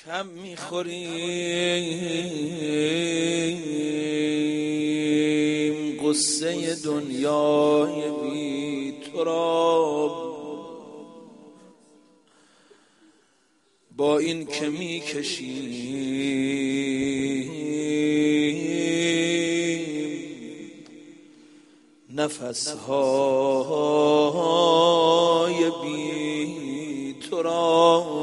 هم میخوریم قصه دنیای بی تو را، با این که میکشیم نفسهای بی تو را.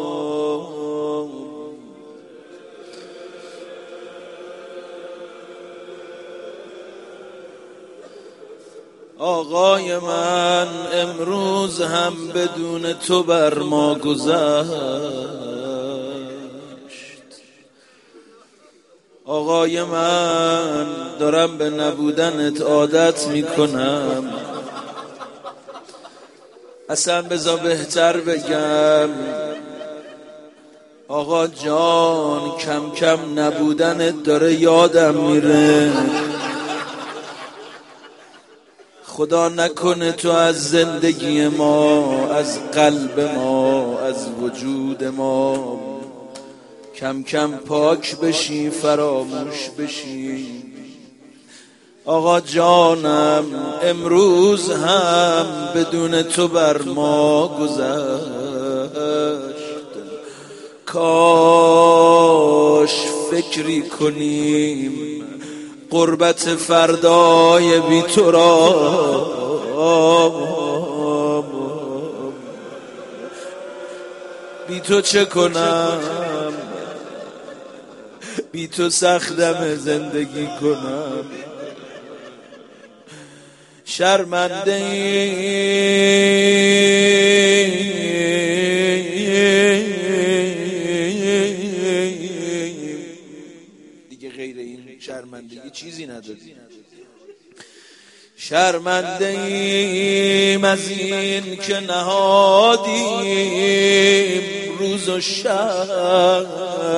آقای من امروز هم بدون تو بر ما گذشت. آقای من دارم به نبودنت عادت میکنم. اصلا بذار بهتر بگم آقا جان، کم کم نبودنت داره یادم میره. خدا نکنه تو از زندگی ما، از قلب ما، از وجود ما کم کم پاک بشی، فراموش بشی. آقا جانم امروز هم بدون تو بر ما گذشت. کاش فکری کنیم قربت فردای بی تو را. بی تو چه کنم، بی تو سختم زندگی کنم. شرمنده دیگه، غیر این شرمندگی چیزی نداری. شرمنده ایم از این که نهادیم روز و شب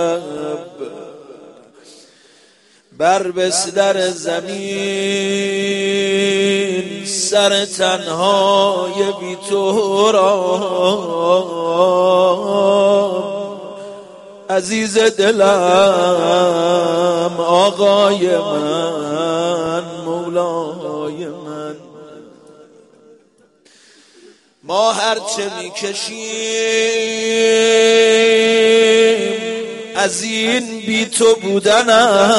بر بستر زمین سر تنهای بی تو را. عزیز دلم آقای من، مولای من، ما هرچه میکشیم از این بی تو بودن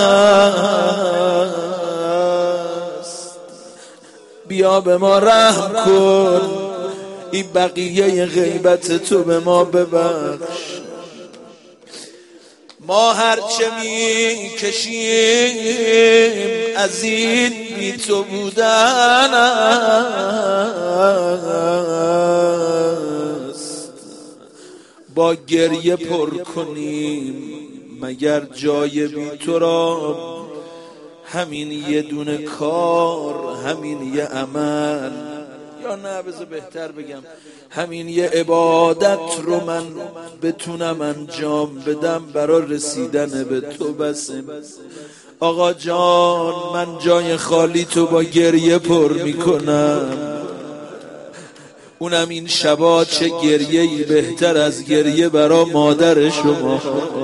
است. بیا به ما رحم کن، این بقیه غیبت تو به ما ببخش. ما هرچه میکشیم از این بی تو بودن است. با گریه پر کنیم مگر جای بی تو را. همین یه دونه کار، همین یه عمل، یا نه بذار بهتر بگم همین یه عبادت رو من بتونم انجام بدم برای رسیدن به تو بسه. آقا جان من جای خالی تو با گریه پر میکنم. اونم این شبا چه گریه‌ای بهتر از گریه برای مادر شما.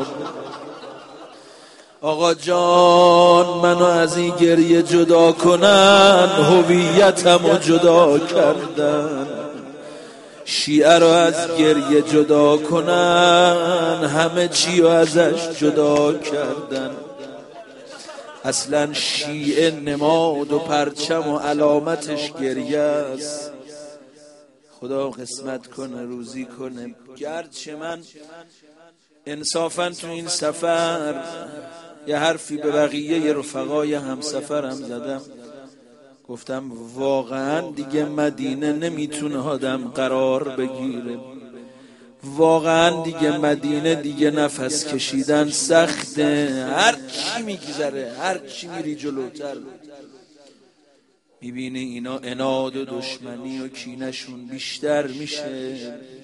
آقا جان منو از این گریه جدا کنن، هویتمو جدا کردن. شیعه رو از گریه جدا کنن، همه چی رو ازش جدا کردن. اصلا شیعه نماد و پرچم و علامتش گریه است. خدا قسمت کنه، روزی کنه. گرچه من انصافا تو این سفر یه حرفی به بقیه رفقای همسفرم زدم، گفتم واقعا دیگه مدینه نمیتونه آدم قرار بگیره. واقعا دیگه مدینه دیگه نفس کشیدن سخته. هر چی میگذره، هر چی میری جلوتر میبینی اینا عناد و دشمنی و کینشون بیشتر میشه.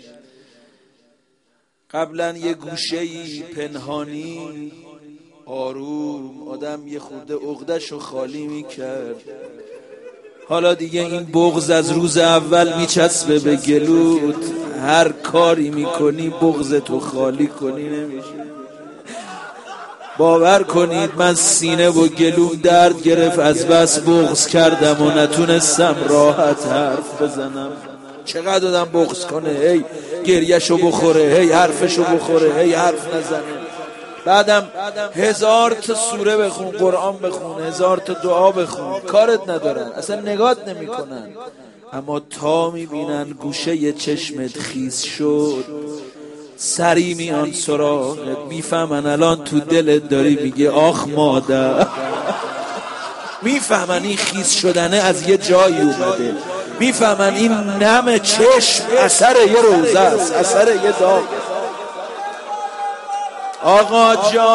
قبلا یه گوشه‌ای پنهانی آروم آدم یه خورده عقده‌شو خالی میکرد. حالا دیگه این بغض از روز اول میچسبه به گلوت. هر کاری میکنی بغض تو خالی کنی نمیشه. باور کنید من سینه و گلوم درد گرفت، از بس بغض کردم و نتونستم راحت حرف بزنم. چقدر آدم بغض کنه، هی گریهشو بخوره، هی حرفشو بخوره، هی حرف نزنه. بعدم 1000 تا سوره بخون، قرآن بخون، 1000 تا دعا بخون، کارت ندارن، اصلا نگات نمی کنن. اما تا میبینن گوشه چشمت خیس شد، سری میان سراغت، میفهمن الان تو دلت داری میگه آخ مادر. میفهمن این خیس شدنه از یه جایی اومده، میفهمن این نم چشم اثر یه روزه است، اثر یه داغ. آقا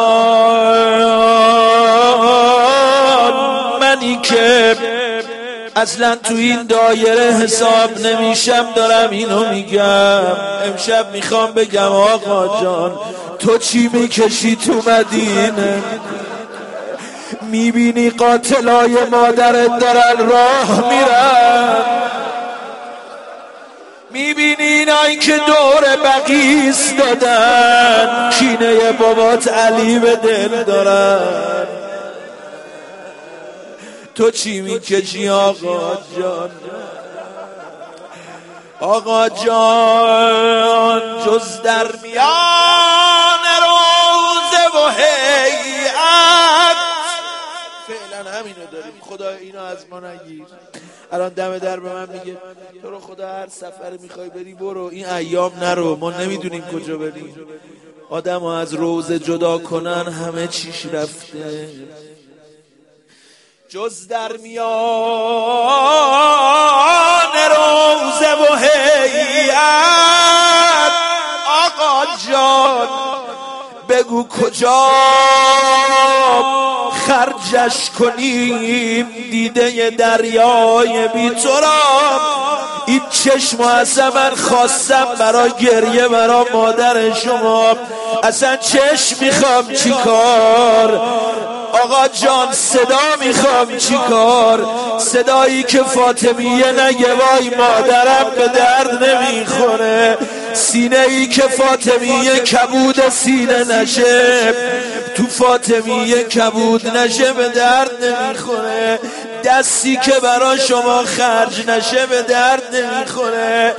جان منی که اصلا تو این دایره حساب نمیشم دارم اینو میگم. امشب میخوام بگم آقا جان تو چی میکشی تو مدینه؟ میبینی قاتلای مادرت دارن راه میرن، میبینی اینایی که دور بقیع ایستادن کینه بابات علی به دل دارن. تو چی میکشی آقا جان؟ آقا جان جز در میان روزه و هیئت، فعلا همینو داریم، خدا اینو از ما نگیر. الان دم در به من میگه تو رو خدا هر سفر میخوای بری برو، این ایام نرو، ما نمیدونیم کجا بریم. آدم ها از روزه جدا کنن همه چیش رفته. جز در میان روزه و هیئت، آقا جان بگو کجا خرجش کنیم، دیده دریای بی تو را. این چشم اصلا من خواستم برای گریه برای مادر شما، اصلا چشم میخوام چی کار؟ آقا جان صدا میخوام چی کار؟ صدایی که فاطمیه نگه وای مادرم به درد نمیخوره، سینه ای که فاطمیه کبود سینه نشه، تو فاطمیه کبود نشه به درد نمیخوره، دستی که برا شما خرج نشه به درد نمیخوره.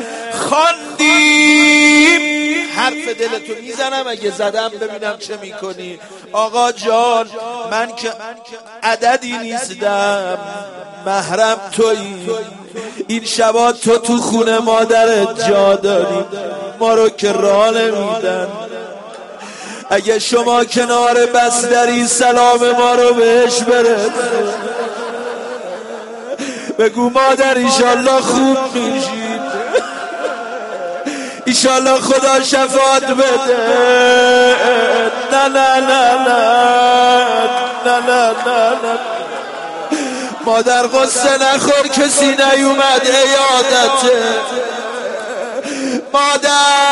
خواندیم حرف دلتو میزنم، اگه زدم ببینم چه میکنی. آقا جان من که عددی نیستم، محرم تویی، این شبا تو خونه مادرت جا داری، ما رو که راه نمیدن. اگه شما کنار بستری سلام ما رو بهش برس، بگو مادر ایشالله خوب میشید، ایشالله خدا شفاعت بده. نه نه نه نه نه نه نه مادر قصه نخور کسی نیومد عیادته. مادر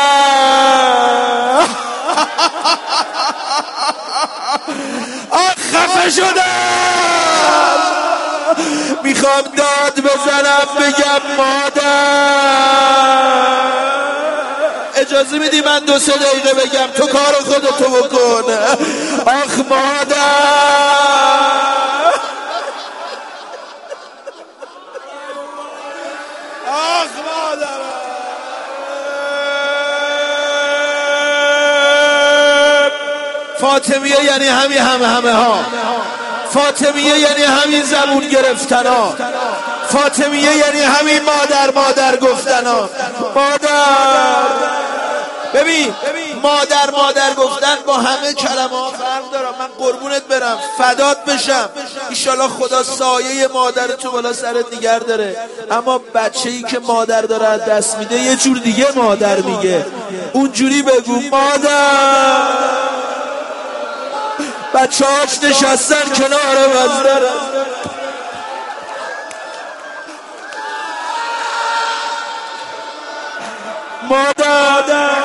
خفه شدم، میخوام داد بزنم بگم مادر. اجازه میدی من 2-3 دقیقه بگم، تو کار خودتو بکن. آخ مادر، آخ مادر. فاطمیه یعنی همه ها، فاطمیه یعنی همین زبون گرفتن ها، فاطمیه یعنی همین مادر گفتن ها. مادر ببین مادر گفتن با همه کلمه ها فرق داره. من قربونت برم فدات بشم، ایشالله خدا سایه مادر تو بالا سرت نگه داره. اما بچه‌ای که مادر داره از دست میده یه جور دیگه مادر میگه، اونجوری بگو مادر. بچه هاش نشستن کنار مزدرم، مادر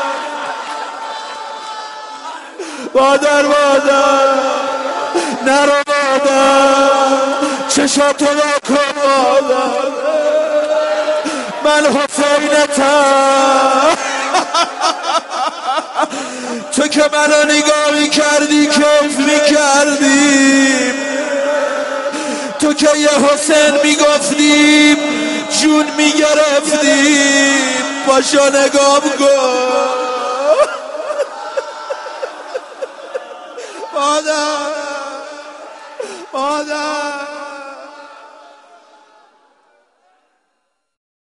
نرو مادر، چشاتو نکن مادر، من حسینتم. تو که منو نگاه میکردی کف میکردیم، تو که یه حسین میگفتیم جون میگرفتیم. پاشو نگاه کن مادر